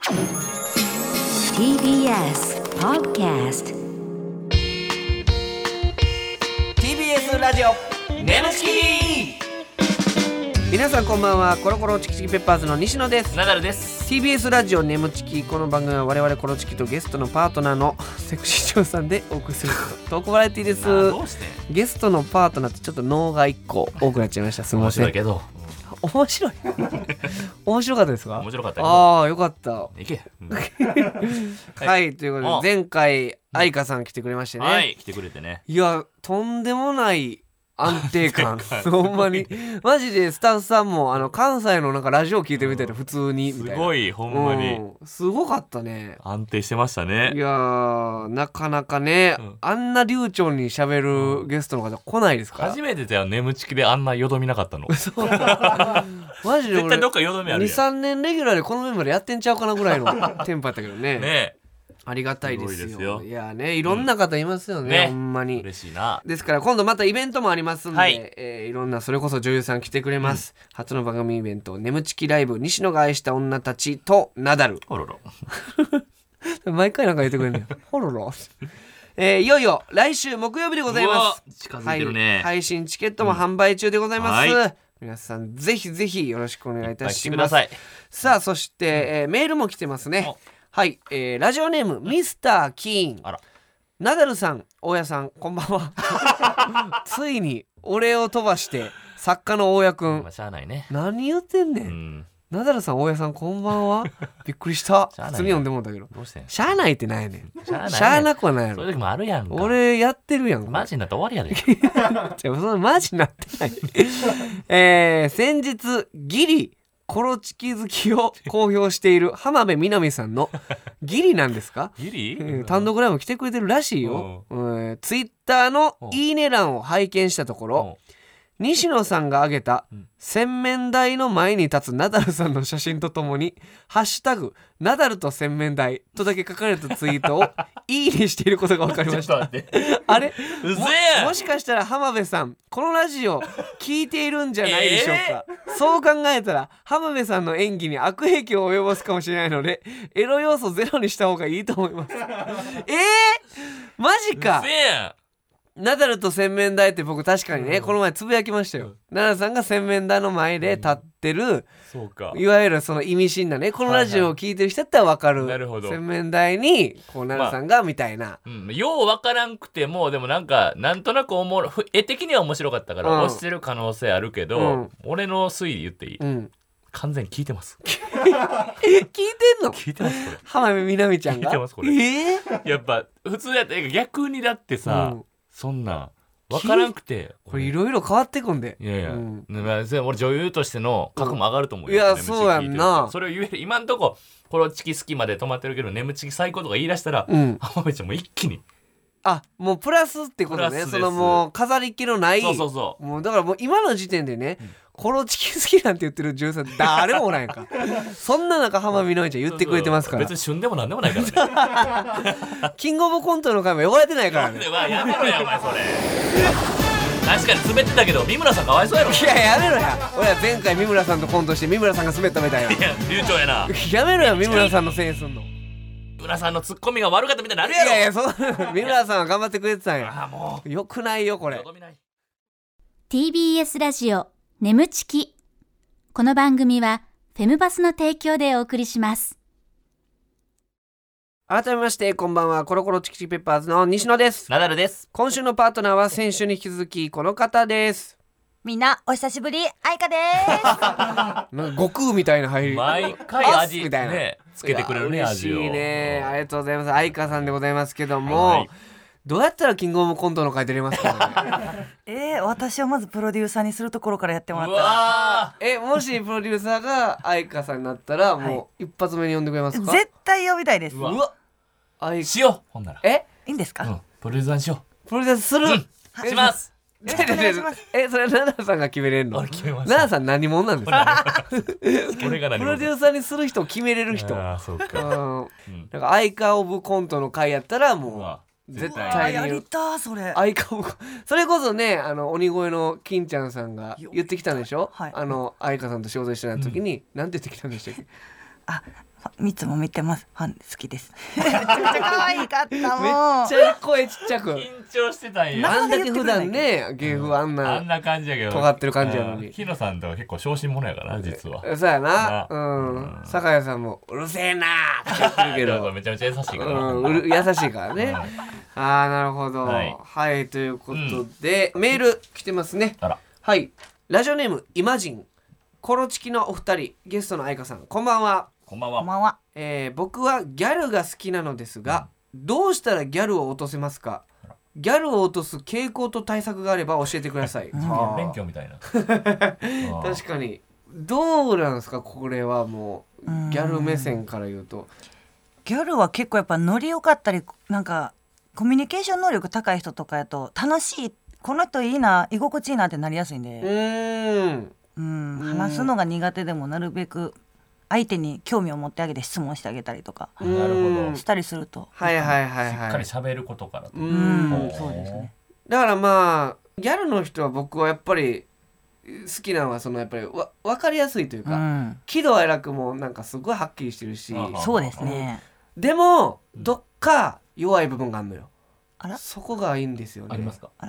TBS Podcast TBS ラジオネムチキ。皆さんこんばんは。コロコロチキチキペッパーズの西野です。 ナダルです。 TBS ラジオネムチキ。この番組は我々コロチキとゲストのパートナーのセクシー長さんでお送りするトークバラエティです。 どうしてゲストのパートナーってちょっと脳が1個多くなっちゃいました。すみません。 面白いけど面白い面白かったですか？ 面白かったけどああよかった。 いけ、 はい、ということで前回愛花さん来てくれましてね、 はい来てくれてね。 いやとんでもない安定感ほんまにマジでスタッフさんも関西のなんかラジオ聞いてるみたいな普通にみたいな。 すごいほんまに、 すごかったね。 安定してましたね。 いやーなかなかね、あんな流暢に喋るゲストの方来ないですから初めてだよ。眠ちきであんなよどみなかったの。 そうマジで俺絶対どっかよどみあるやん。 2,3 年レギュラーでこのメンバーでやってんちゃうかなぐらいのテンポやったけどね。 ねありがたいですよ。 すごいですよ。 いやねいろんな方いますよね、 ねほんまに嬉しいな。 ですから今度またイベントもありますんで、 はいいろんなそれこそ女優さん来てくれます、初の番組イベント眠ちきライブ西野が愛した女たちとナダル。 ほろろ毎回なんか言ってくれるんだよほろろいよいよ来週木曜日でございます。 近づいてるね、 はい、配信チケットも販売中でございます、 はい皆さんぜひぜひよろしくお願いいた来してます。 ください。 さあそして、メールも来てますね。はい、ラジオネームミスターキーン。 あらナダルさん大家さんこんばんはついに俺を飛ばして作家の大家くん、 まあしゃあないね。 何言ってんねん、 うんナダルさん大家さんこんばんはびっくりしたしゃあない普通に読んでもんだけどどうしてん。 しゃあないってなんやねんしゃあないねしゃあなくはないやろ。 そういう時もあるやんか。 俺やってるやんマジになったら終わりやで。 じゃあそのマジになってない先日ギリコロチキ好きを公表している浜辺美波さんのギリなんですかギリ、 単独ライブ来てくれてるらしいよ、ツイッターのいいね欄を拝見したところ、西野さんが挙げた洗面台の前に立つナダルさんの写真とともにハッシュタグナダルと洗面台とだけ書かれたツイートをいいねしていることが分かりましちょったと待ってあれうぜえもしかしたら浜辺さんこのラジオ聞いているんじゃないでしょうか、そう考えたら浜辺さんの演技に悪影響を及ぼすかもしれないのでエロ要素ゼロにした方がいいと思いますマジか。 うぜえナダルと洗面台って僕確かにね、この前つぶやきましたよ、ナダルさんが洗面台の前で立ってる、 そうか。 いわゆるその意味深なねこのラジオを聞いてる人だったら分かる、 なるほど洗面台にこうナダルさんがみたいな、 ようわからんくてもでもなんとなく絵的には面白かったから押してる可能性あるけど、俺の推理言っていい、完全に聞いてます。 聞いてんの？ 聞いてますこれ。 浜辺美波ちゃんが聞いてますこれ。やっぱ普通やったら逆にだってさ、そんなわからんくてこれいろいろ変わってくんで。 いやいや、俺女優としての格も上がると思うよ、 いやそうやんな。 それを言える今んとこコロチキ好きまで止まってるけど眠ちき最高とか言い出したら、浜辺ちゃんも一気にもうプラスってことね。そのもう飾り気のない、 そうもうだからもう今の時点でね、コロチキ好きなんて言ってる女優さん誰もおらんやんかそんな中浜辺美波ちゃん言ってくれてますから別に旬でもなんでもないからねキングオブコントの回も汚れてないからねやめろやお前それ確かに滑ってたけど三村さんかわいそうやろ。 いややめろや。俺は前回三村さんとコントして三村さんが滑ったみたいな。 いや流暢やな。 やめろよ三村さんのせいにすんの。 三村さんのツッコミが悪かったみたいになるやろ。 いやいやそう三村さんは頑張ってくれてたんや。 もうよくないよこれ。 TBS ラジオ眠ちき。この番組はフェムバスの提供でお送りします。 改めましてこんばんは。コロコロチキチキペッパーズの西野です。 ナダルです。 今週のパートナーは先週に引き続きこの方です。 みんなお久しぶり、愛花ですなんか悟空みたいな入り毎回味みたいな、 ねつけてくれるね。 嬉しいね。ありがとうございます。愛花さんでございますけども、 はいどうやったらキングオブコントの回出れますかね私をまずプロデューサーにするところからやってもらったら、 もしプロデューサーが愛花さんになったらもう一発目に呼んでくれますか？ 絶対呼びたいです。 うわしようほんならいいんですか？ プロデューサーにしよプロデューサーする、 うしますよろしくお願いします。 それ奈々さんが決めれるの？ 俺決めました。 奈々さん何者なんですか？ 俺が何プロデューサーにする人を決めれる人。 そうか。 なんか愛花オブコントの回やったらもう絶対やにりたそれ。 愛花オブそれこそね鬼越の金ちゃんさんが言ってきたんでしょ？ はい愛花さんと仕事一緒になった時に、なんて言ってきたんでしたっけ？ いつも見てます。ファン好きです。めちゃくちゃ可愛かったもん。 めっちゃ声ちっちゃく。 緊張してたんや。 あんだけ普段ね芸風あんな感じやけど尖ってる感じやのに。 日野さんとは結構小心者やからな実は。 そうやな。酒井さんもうるせえなーって言ってるけどめちゃめちゃ優しいから優しいからね。ああなるほど。はいということでメール来てますね。はい、ラジオネームイマジン、コロチキのお二人、ゲストの愛花さん、こんばんは。 こんばんは。 僕はギャルが好きなのですが、どうしたらギャルを落とせますか？ギャルを落とす傾向と対策があれば教えてください。 勉強みたいな。 確かに。どうなんですかこれは。もうギャル目線から言うと、 ギャルは結構やっぱノリ良かったり、なんかコミュニケーション能力高い人とかやと楽しい、この人いいな、居心地いいなってなりやすいんで、話すのが苦手でもなるべく相手に興味を持ってあげて質問してあげたりとかしたりすると、 しっかり喋ることから。 そうですね。 だからまあギャルの人は僕はやっぱり好きなのはそのやっぱり分かりやすいというか、喜怒哀楽もなんかすごいはっきりしてるし、 そうですね。 でもどっか弱い部分があるのよ。そこがいいんですよね。 ありますか？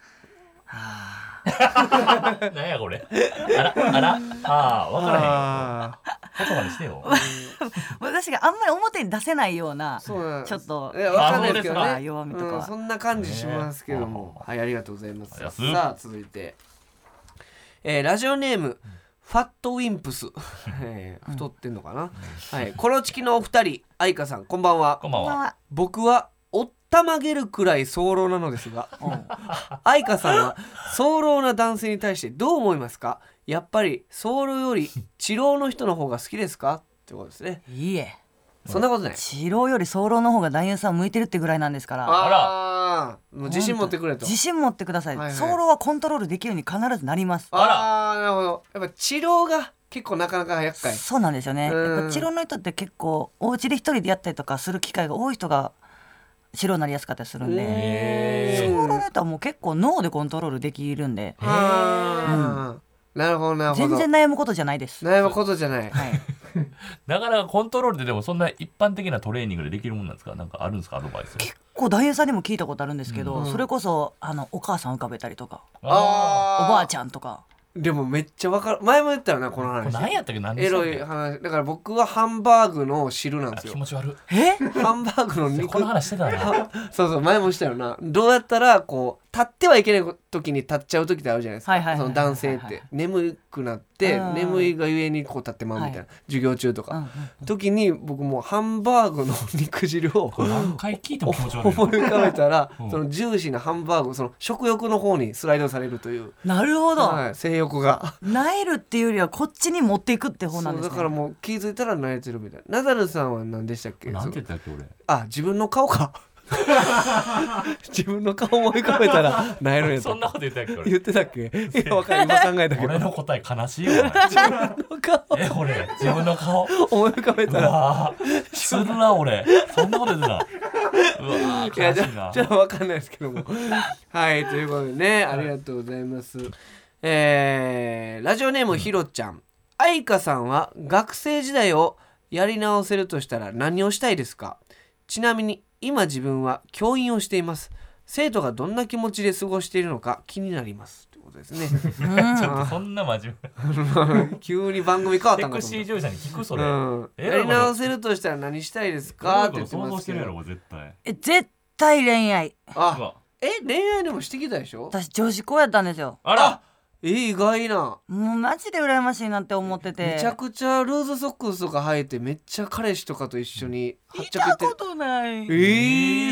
なんやこれ。分からへんよ。言葉にしてよ。 私があんまり表に出せないようなちょっと分かんないですけどね、 弱みとかそんな感じしますけども、はい、ありがとうございます。さあ続いて、ラジオネームファットウィンプス、太ってんのかな、はい、コロチキのお二人、愛花さんこんばんは。 こんばんは。 僕はおったまげるくらい早漏なのですが、愛花さんは早漏な男性に対してどう思いますか？やっぱり早漏より治療の人の方が好きですかってことですね。 いいえ、 そんなことない。 治療より早漏の方が男優さん向いてるってぐらいなんですから。 もう自信持ってくれと。 自信持ってください。早漏はコントロールできるように必ずなります。 なるほど。やっぱ治療が結構なかなか厄介。 そうなんですよね。やっぱ治療の人って結構お家で一人でやったりとかする機会が多い人が治療になりやすかったりするんで、早漏の人はもう結構脳でコントロールできるんで、 なるほどなるほど。 全然悩むことじゃないです。 悩むことじゃない。 なかなかコントロールででもそんな一般的なトレーニングでできるもんなんですか？なんかあるんですか？アドバイス。 結構男優さんにも聞いたことあるんですけど、それこそお母さん浮かべたりとか、おばあちゃんとか。 でもめっちゃ分かる。前も言ったよなこの話。 何やったっけ？何でエしたっけ？ ロい話。だから僕はハンバーグの汁なんですよ。 気持ち悪い。 ハンバーグの肉。 この話してたな。 そう前もしたよな。どうやったらこう立ってはいけない時に立っちゃう時ってあるじゃないですか。その男性って眠くなって眠いがゆえにこう立ってまうみたいな、授業中とか、時に僕もハンバーグの肉汁を何回聞いても気持ち悪い。 思い浮かべたら、そのジューシーなハンバーグ、その食欲の方にスライドされるという。 なるほど。 性欲が萎えるっていうよりはこっちに持っていくって方なんですね。 だからもう気づいたら萎えてるみたいな。ナダルさんは何でしたっけ？ 何て言ったっけ俺。 自分の顔か。自分の顔思い浮かべたら萎えるんやった。 そんなこと言ったっけ俺。 言ってたっけ？いや分かる、今考えたけど。 俺の答え悲しいよ。 自分の顔。 俺自分の顔思い浮かべたら。 するな俺。そんなこと言ってた。 いやじゃあ分かんないですけども。はいということでね、ありがとうございます。ラジオネームひろちゃん、愛花さんは学生時代をやり直せるとしたら何をしたいですか？ちなみに今自分は教員をしています。生徒がどんな気持ちで過ごしているのか気になりますということですね。 ちょっとそんな真面目。 急に番組変わったんかと思った。 セクシー女優さんに聞くそれ。 やり直せるとしたら何したいですかって言ってますけど。 想像してるやろ絶対。 絶対恋愛。 恋愛でもしてきたでしょ？ 私女子校やったんですよ。 あら。 意外な。 もうマジで羨ましいなって思ってて。 めちゃくちゃルーズソックスとか履いてめっちゃ彼氏とかと一緒にはっちゃけて。見たことない。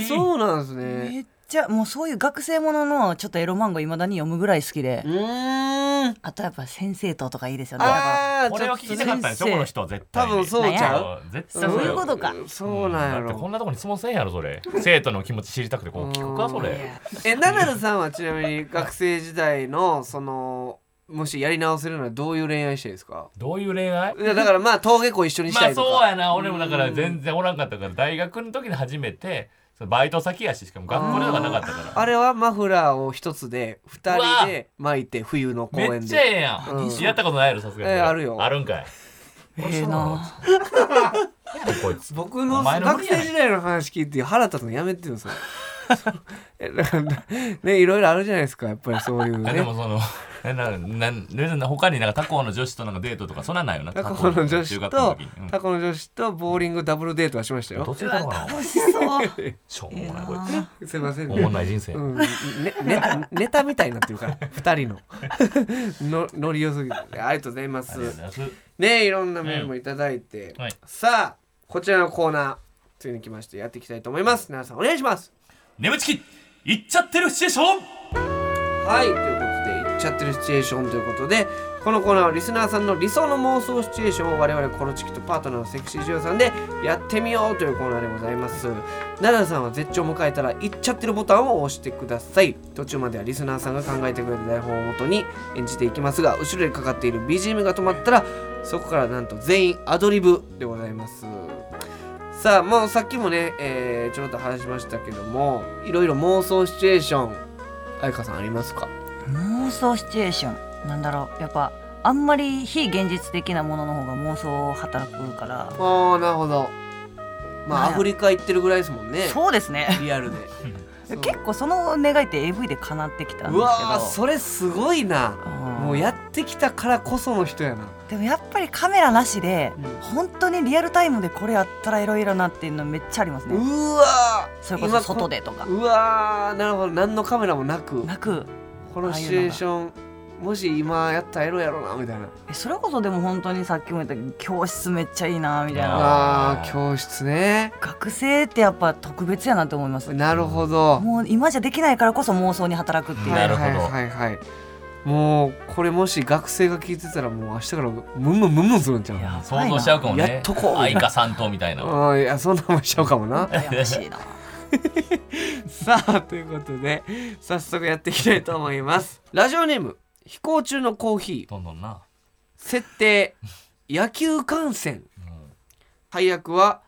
そうなんですね。 めっちゃもうそういう学生もののちょっとエロ漫画いまだに読むぐらい好きで。あとやっぱ先生とかいいですよね。 これを聞きたかったんですよこの人は絶対。 多分そうちゃう。 絶対そういうことか。 そうなんやろ。 だってこんなとこに質問せんやろそれ。生徒の気持ち知りたくてこう聞くかそれ。 ナダルさんはちなみに学生時代のそのもしやり直せるならどういう恋愛したいですか？ どういう恋愛？ だからまあ登下校一緒にしたいとか。 そうやな。俺もだから全然おらんかったから大学の時に初めてバイト先やし、しかも学校ではなかったから。 あれはマフラーを一つで2人で巻いて冬の公園で。 めっちゃええやん。やったことないやろさすがに。 あるよ。 あるんかい。 なこいつ僕の学生時代の話聞いて腹立つのやめてよそれだからね、いろいろあるじゃないですかやっぱりそういうね。 でもその他になんか他校の女子となんかデートとかそんなんないよな。 他校の女子とボーリングダブルデートはしましたよ。 どっちだろうな。 楽しそうしょうもないこいすいませんつ。おもんない人生。 ネタみたいになってるから2人のノリ良すぎてありがとうございます。ね、いろんなメールもいただいて、さあこちらのコーナーついに来ましてやっていきたいと思います。皆さんお願いします。 眠ちきいっちゃってるシチュエーション。 はい、ということでいっちゃってるシチュエーションということで、このコーナーはリスナーさんの理想の妄想シチュエーションを我々コロチキとパートナーのセクシージュアさんでやってみようというコーナーでございます。ナダルさんは絶頂を迎えたらいっちゃってるボタンを押してください。途中まではリスナーさんが考えてくれた台本をもとに演じていきますが、後ろでかかっている BGM が止まったらそこからなんと全員アドリブでございます。さあもうさっきもね、ちょっと話しましたけども、いろいろ妄想シチュエーション愛花さんありますか？ 妄想シチュエーションなんだろう、やっぱあんまり非現実的なものの方が妄想働くから。 ああなるほど。まあアフリカ行ってるぐらいですもんね。 そうですねリアルで結構その願いって AV で叶ってきたんですけど。 うわーそれすごいな。もうやってきたからこその人やな。 でもやっぱりカメラなしで、本当にリアルタイムでこれやったらエロいなっていうのめっちゃありますね。 うわそれこそ外でとか。 うわーなるほど。何のカメラもなくこのシチュエーションもし今やったらエロやろなみたいな。 それこそでも本当にさっきも言ったけど教室めっちゃいいなみたいな。 教室ね。 学生ってやっぱ特別やなと思います。 なるほど。 もう今じゃできないからこそ妄想に働くっていう。 なるほど。 はいはい。もうこれもし学生が聞いてたらもう明日からムンムンするんちゃう。 想像しちゃうかもね。 やっとこう愛花さんとみたいな。 いやそんなもんしちゃうかもな。 怪しいなさあということで早速やっていきたいと思います。ラジオネーム飛行中のコーヒー。 どんどんな。 設定野球観戦。配役は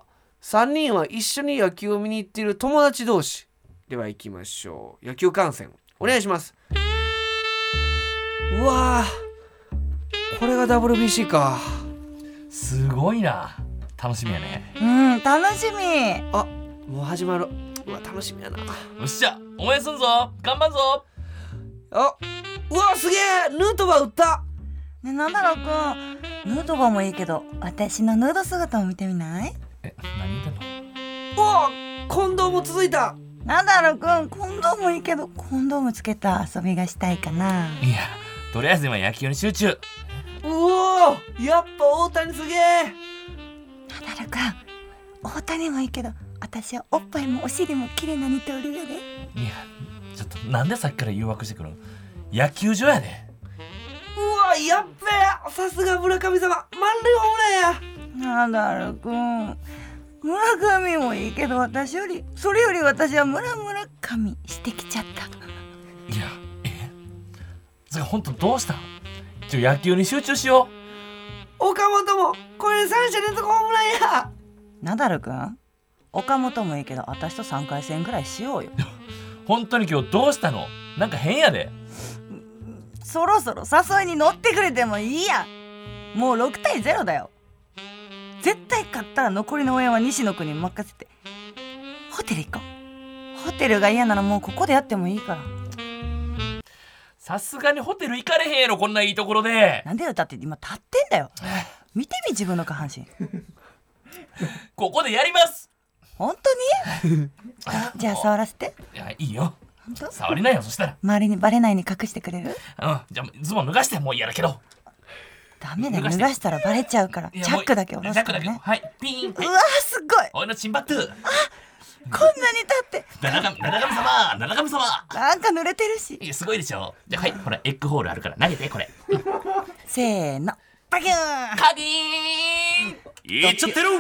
3人は一緒に野球を見に行っている友達同士。では行きましょう。野球観戦お願いします。うわーこれが WBC か。 すごいな。楽しみやね。 楽しみ。 もう始まる。うわ楽しみやな。 よっしゃ応援すんぞ頑張んぞ。 うわすげえヌートバー打った。 ね、なんだろうくん、ヌートバーもいいけど私のヌード姿を見てみない？ 何言ってんの？ うわ近藤も続いた。 なんだろうくん、近藤もいいけどコンドームつけた遊びがしたいかな。 いやとりあえず今野球に集中。 うおやっぱ大谷すげえ。 なんだろうくん、大谷もいいけど私はおっぱいもお尻も綺麗な二刀流やで。 いやちょっとなんでさっきから誘惑してくるの？野球場やで。 うわやっべえさすが村上様満塁ホームランや。 なんだろうくん、村上もいいけどそれより私は村上してきちゃった。 いやそれ本当どうしたん？野球に集中しよう。岡本もこれで3者連続ホームランや。 ナダルくん、岡本もいいけど私と3回戦ぐらいしようよ。 本当に今日どうしたの？なんか変やで。 そろそろ誘いに乗ってくれてもいいやん。もう6対0だよ。絶対勝ったら残りの応援は西野くんに任せてホテル行こう。ホテルが嫌ならもうここでやってもいいから。 さすがにホテル行かれへんやろこんないいところで。 なんでよ、だって今立ってんだよ。見てみ自分の下半身。 ここでやります。 本当に？じゃあ触らせて。 いやいいよ。 本当？ 触りなよそしたら。 周りにバレないように隠してくれる？ じゃあズボン脱がしてもう嫌だけど。 ダメだよ、脱がしたらバレちゃうから。チャックだけ下ろすからね。 はいピーン。 うわすごい。 俺のチンバット。こんなに立って。 七神様。 なんか濡れてるし。 いやすごいでしょ。じゃあはいほらエッグホールあるから投げてこれ。 せーの。バキューン。 カギーン。いっちゃってる。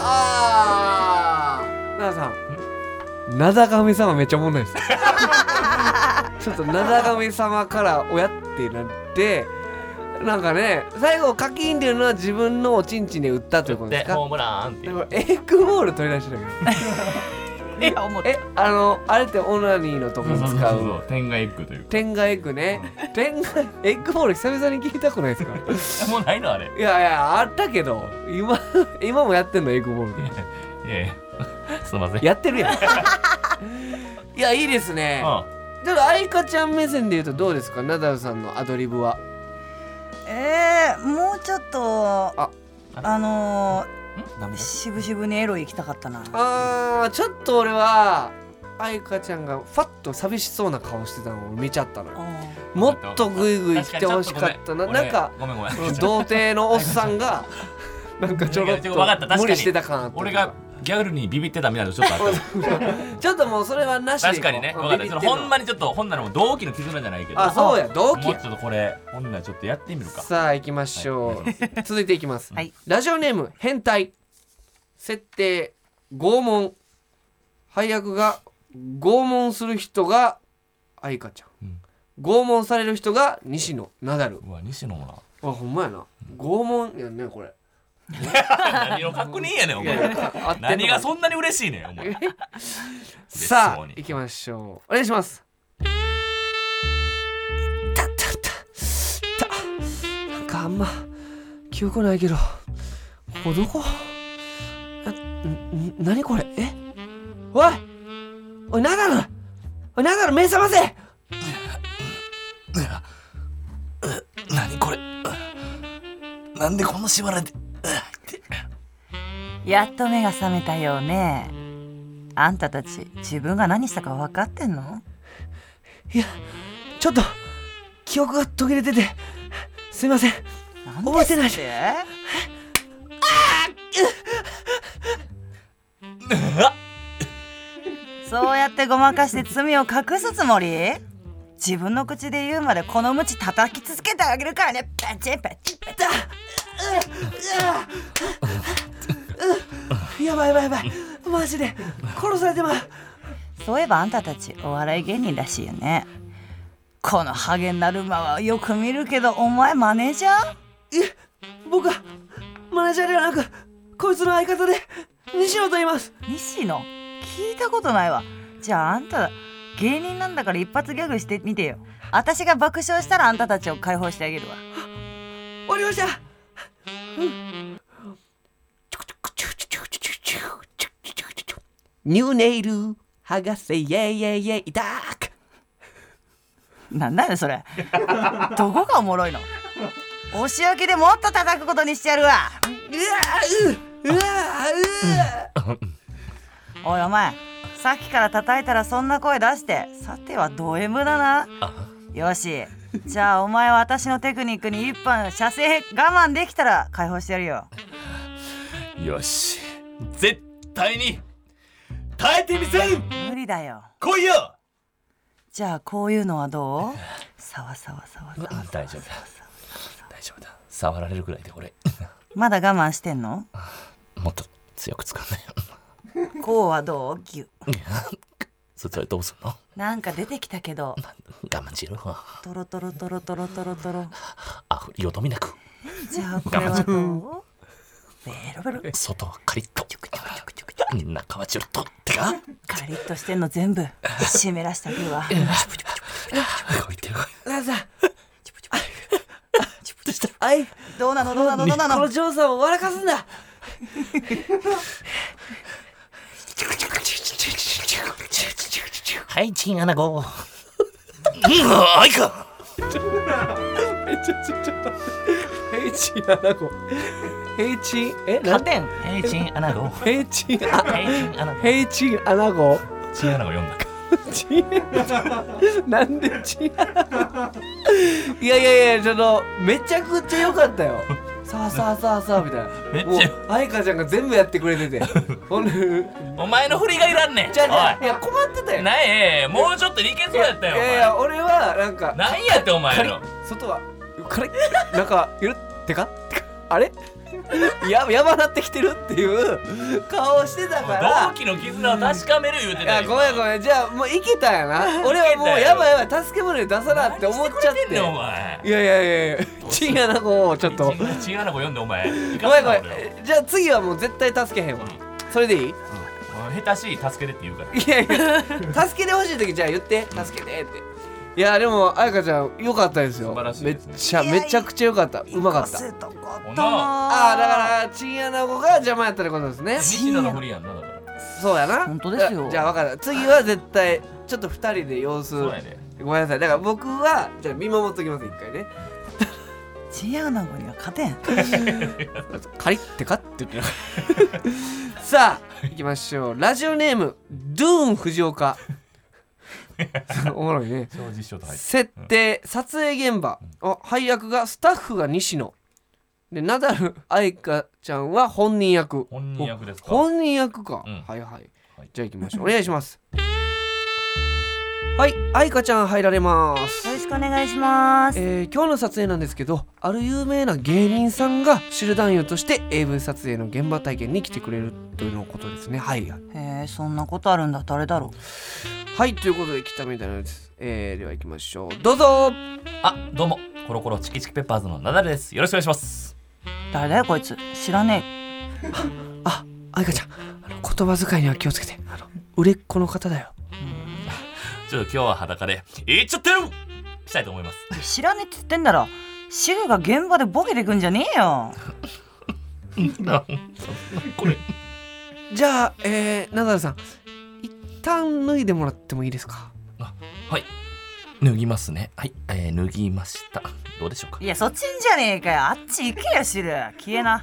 ナダさん、灘神様めっちゃおもんないです。ちょっと灘神様から親ってなってなんかね、最後カキーンっていうのは自分のおちんちんで打ったということですか。 ホームランっていう。 エッグボール取り出してたけどいや思ったあれってオナニーのとこに使う天外エッグという天外エッグね。天外エッグボール久々に聞いたくないですか？ もうないのあれ。 いやいやあったけど今もやってんのエッグボールで。 いやいやすいません。 やってるやん。いやいいですね。ちょっと愛花ちゃん目線で言うとどうですか、ナダルさんのアドリブは。 もうちょっと渋々にエロ行きたかったな。 ちょっと俺は愛花ちゃんがファッと寂しそうな顔してたのを見ちゃったのよ。もっとグイグイ来てほしかったな。なんか童貞のおっさんがなんかちょろっと無理してたかな。 俺がギャルにビビってたみたいなのちょっとあった。 ちょっともうそれはなしで。 確かにね。分かった。ほんまにちょっとほんならもう同期の絆じゃないけど。 そうや同期。 もうちょっとこれほんならちょっとやってみるか。 さあ行きましょう。続いていきます。 はい。 ラジオネーム変態。設定拷問。配役が拷問する人が愛花ちゃん。拷問される人が西野ナダル。 うわ西野もな。 ほんまやな。拷問やんねこれ。 何の確認やねんお前。何がそんなに嬉しいねんお前。 さあ行きましょう。お願いします。なんかあんま記憶ないけど、ここどこ？何これ？おいナダル、目覚ませ！ 何これ？なんでこんな縛られて？ やっと目が覚めたよね。あんたたち自分が何したか分かってんの？ いやちょっと記憶が途切れててすいません。覚えてないし。 そうやってごまかして罪を隠すつもり？自分の口で言うまでこの鞭叩き続けてあげるからね。パチンパチンパチン。 やばいマジで殺されてまう。 そういえばあんたたちお笑い芸人らしいよね。このハゲになる馬はよく見るけど、お前マネージャー？ 僕はマネージャーではなくこいつの相方で西野と言います。 西野？聞いたことないわ。じゃああんた芸人なんだから一発ギャグしてみてよ。私が爆笑したらあんたたちを解放してあげるわ。 終わりました。ニューネイル剥がせイエイイエイイエイダーク。 なんだよそれ。どこがおもろいの？お仕置きでもっと叩くことにしてやるわ。おいお前、さっきから叩いたらそんな声出して、さてはド M だな。よし、じゃあお前は私のテクニックに一本射精我慢できたら解放してやるよ。 よし、絶対に耐えてみせる。 無理だよ。 来いよ。 じゃあこういうのはどう？さわさわさわさわ。 大丈夫だ大丈夫だ。触られるぐらいで俺まだ我慢してんの？ もっと強く使うね。 こうはどう？ギュそれどうすんの？ なんか出てきたけど。 我慢しろ。 トロトロトロトロトロトロ。 あふよどみなく。 じゃあこれはどう？ベロベロ。 外はカリッと中はチュルッとってかカリッとしてんの全部湿らしてあげるわ。 ラザどうなのどうなのどうなの？ このジョーさんを笑かすんだ。 はいチンアナゴ。あいか。 ちょっとヘイチンアナゴ。ヘイチンなんでん？ヘイチンアナゴ。 ヘイチンアナゴ。 チンアナゴ読んだか。 なんでチンアナゴ。いやちょっとめちゃくちゃ良かったよ。さあみたいな。 めっちゃもう愛花ちゃんが全部やってくれてて。 お前の振りがいらんねん。 いや困ってたよ。 ないもうちょっといけそうやったよ。 いや俺はなんかなんやってお前の外はカリッなんかゆるってかあれやばなってきてるっていう顔してたから同期の絆を確かめる言うてたよ。 ごめんじゃあもういけたんやな。俺はもうやばい助け舟出さなって思っちゃって。 お前いやチンアナゴをちょっとチンアナゴ読んでお前。 ごめんじゃあ次はもう絶対助けへんわ。それでいい？ 下手しい助けてって言うから。 いやいや助けてほしい時じゃあ言って助けてって。いやでも彩香ちゃん良かったですよ。 素晴らしいめちゃくちゃ良かった。うまかった。 生かすとこったな。 だからチンアナゴが邪魔やったってことですね。 西野のふりやんなだから。 そうやな。 本当ですよ。 じゃあ分かった。次は絶対ちょっと2人で様子。 そうやね。 ごめんなさい。だから僕はじゃあ見守っときます一回ね。 チンアナゴには勝てん。 カリってかって言ってさあ行きましょう。ラジオネームドゥーン藤岡おもろいね。設定、撮影現場、配役がスタッフが西野で、ナダル愛花ちゃんは本人役。 本人役ですか。 本人役か、はいはい、じゃあ行きましょう。お願いします。はい、愛花ちゃん入られます。 よろしくお願いします。 今日の撮影なんですけど、ある有名な芸人さんが知る男優として AV 撮影の現場体験に来てくれるというのことですね。はい。 へえ、そんなことあるんだ。誰だろう。 はい、ということで来たみたいなんです。では行きましょう。どうぞ。 どうも、コロコロチキチキペッパーズのナダルです。よろしくお願いします。 誰だよこいつ。知らねえ。愛花ちゃん、言葉遣いには気をつけて。売れっ子の方だよ。 ちょっと今日は裸でいっちゃってるしたいと思います。 知らねえって言ってんだろ。シグが現場でボケてくんじゃねえよ。 これじゃあ、ナダルさん一旦脱いでもらってもいいですか。 はい、脱ぎますね。はい、脱ぎました。どうでしょうか。 いや、そっちんじゃねえかよ。あっち行けよシル。消えな。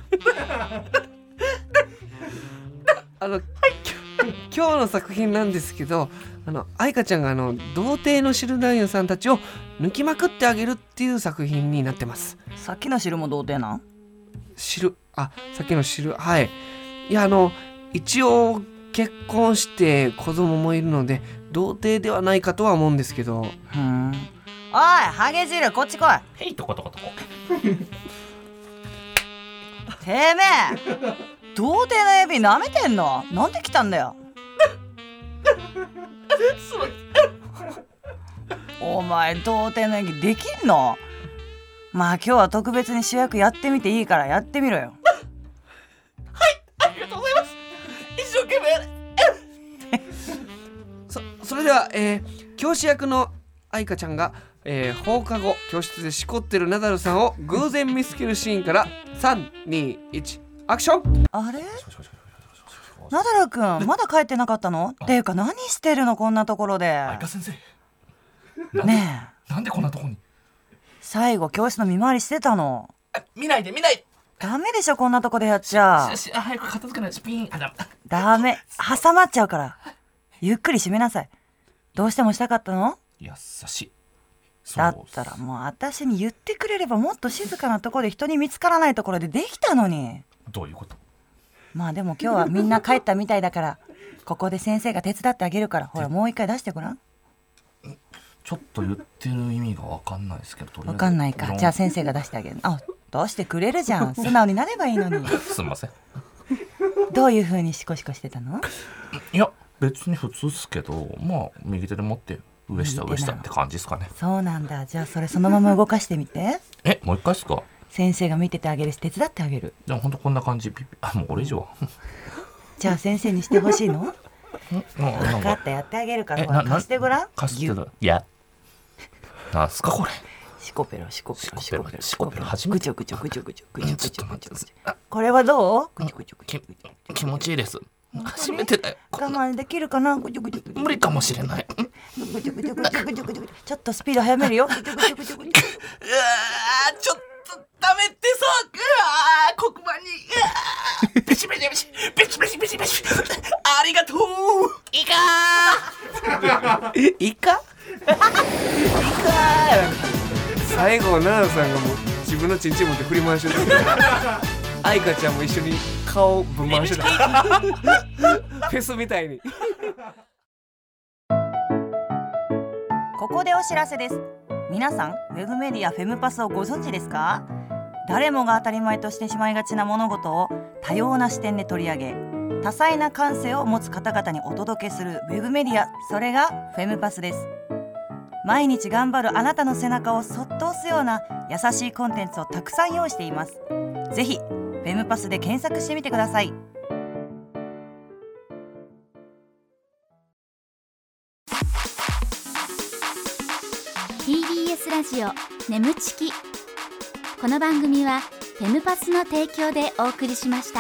今日の作品なんですけど、愛花ちゃんが童貞の知る男優さんたちを抜きまくってあげるっていう作品になってます。 さっきの知るも童貞なん？ さっきの知る、はい。いや一応結婚して子供もいるので童貞ではないかとは思うんですけど。おいハゲ汁こっち来い。 へいとことことてめえ童貞の指舐めてんの？なんで来たんだよ。お前童貞の演技できんの？まあ今日は特別に主役やってみていいからやってみろよ。 はい、ありがとうございます。一生懸命やれ。 それでは、教師役の愛花ちゃんが、放課後教室でしこってるナダルさんを偶然見つけるシーンから3、2、1アクション。 あれ？ナダルくんまだ帰ってなかったの？っていうか何してるのこんなところで。 愛花先生ねえ、なんでこんなとこに。 最後教室の見回りしてたの。 見ないで。 ダメでしょこんなとこでやっちゃ。 早く片付けないとピン。 ダメ、挟まっちゃうから。ゆっくり閉めなさい。どうしてもしたかったの？ 優しい。 だったらもう私に言ってくれればもっと静かなところで人に見つからないところでできたのに。 どういうこと？ まあでも今日はみんな帰ったみたいだからここで先生が手伝ってあげるから、ほらもう一回出してごらん。 ちょっと言ってる意味が分かんないですけど。 分かんないか。じゃあ先生が出してあげる。出してくれるじゃん。素直になればいいのに。 すみません。 どういう風にシコシコしてたの？ いや別に普通っすけど、まあ右手で持って上下って感じですかね。 そうなんだ。じゃあそれそのまま動かしてみて。 もう一回っすか？ 先生が見ててあげるし手伝ってあげる。 でもほんとこんな感じ。もうこれ以上はじゃあ先生にしてほしいの？分かった、やってあげるから。ほら貸してごらん。 貸してる。いやなんすかこれ。 シコペロ初めて。 ぐちょ。これはどう？ 気持ちいいです。初めてだよ。 我慢できるかな？ 無理かもしれない。 ちょっとスピード早めるよ。 ちょっとダメってさ。黒板にベチありがとう。 イカ最後ナダルさんがもう自分のチンチン持って振り回してる。愛花ちゃんも一緒に顔ぶん回してた。フェスみたいに。 ここでお知らせです。皆さんウェブメディアフェムパスをご存知ですか？誰もが当たり前としてしまいがちな物事を多様な視点で取り上げ、多彩な感性を持つ方々にお届けするウェブメディア、それがフェムパスです。毎日頑張るあなたの背中をそっと押すような優しいコンテンツをたくさん用意しています。ぜひフェムパスで検索してみてください。 TBS ラジオ眠ちき。この番組はフェムパスの提供でお送りしました。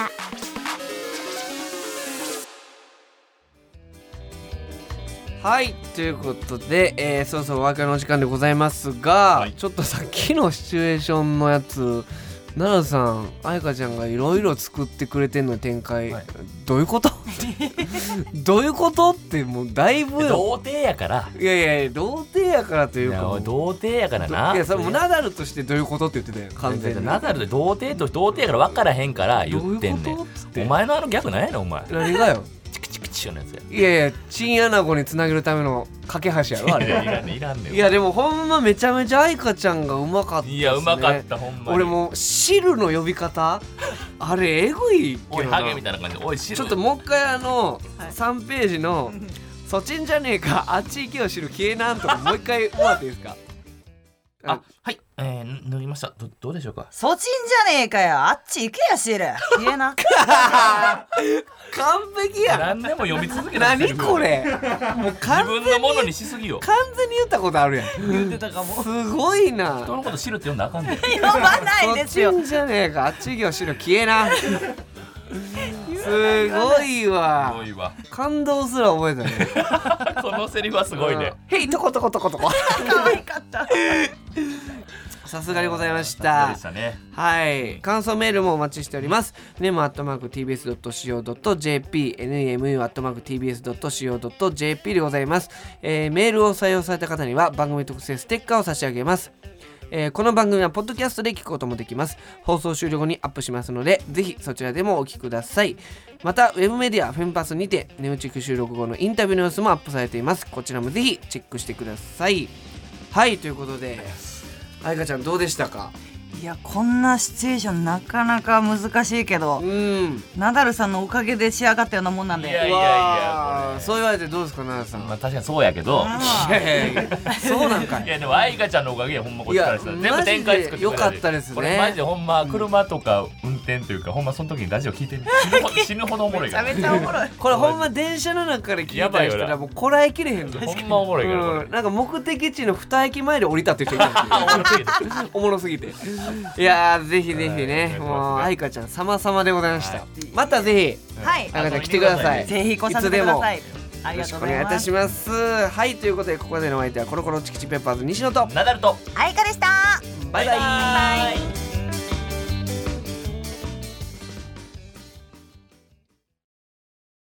はいということで、そろそろお別れの時間でございますが、はい、ちょっとさっきのシチュエーションのやつ、奈良さん彩香ちゃんがいろいろ作ってくれてんの展開、はい、どういうことどういうことってもうだいぶ童貞やから。 いや童貞やからというか、 童貞やからな。 いやそれもナダルとしてどういうことって言ってたよ完全に。 ナダルで童貞やから分からへんから言ってんねん。お前のギャグ何やねんお前。 何がよ。 チクチクチクのやつや。 いやチンアナゴにつなげるための架け橋やろあれ。 いらんねん。 いやでもほんまめちゃめちゃ愛花ちゃんがうまかったですね。 いやうまかったほんまに。 俺も汁の呼び方あれえぐいけどな。 おいハゲみたいな感じでおい汁。 ちょっともう一回3ページのそっちんじゃねえかあっち行けよ汁消えなんとかもう一回もらっていいですか。 あはい塗りました。どうでしょうか。 そちんじゃねえかよあっち行けや汁消えな。 完璧やん。 何でも読み続けた。 何これもう自分のものにしすぎよ。 完全に言ったことあるやん。 言ってたかも。 すごいな。 人のこと汁って読んだらあかんねん。 読まないですよ。 そっちんじゃねえかあっち行けよ汁消えな。すごいわ。感動すら覚えたね。 このセリフはすごいね。 へいとことことことこ。 可愛かった。 さすがでございました。 でしたね。 はい。感想メールもお待ちしております。nemu@tbs.co.jp nemu@tbs.co.jp でございます。メールを採用された方には番組特製ステッカーを差し上げます。この番組はポッドキャストで聞くこともできます。放送終了後にアップしますのでぜひそちらでもお聞きください。またウェブメディアフェムパスにてネムチック収録後のインタビューの様子もアップされています。こちらもぜひチェックしてください。はいということで愛花ちゃんどうでしたか。 いやこんなシチュエーションなかなか難しいけど、ナダルさんのおかげで仕上がったようなもんなんで。 いやそう言われてどうですか奈良さん。 まあ確かにそうやけど。 いやそうなんかい。 いやでも愛花ちゃんのおかげでほんまこっちからしたら全部展開作ってくれてよかったですね。 これマジでほんま車とか運転というかほんまその時にラジオ聞いてる。死ぬほどおもろいから。 めちゃめちゃおもろい。 これほんま電車の中から聞いた人らもうこらえきれへんの。 ほんまおもろいから。 なんか目的地の2駅前で降りたって人いたんですよ。おもろすぎて。いやぜひぜひね、もう愛花ちゃん様々でございました。またぜひ愛花ちゃん来てください。 ぜひ来させてください。ありよろしくお願いいがとうございます。 たします。はいということでここでのお相手はコロコロチキチペッパーズ西野とナダルと愛花でした。 バイバイ。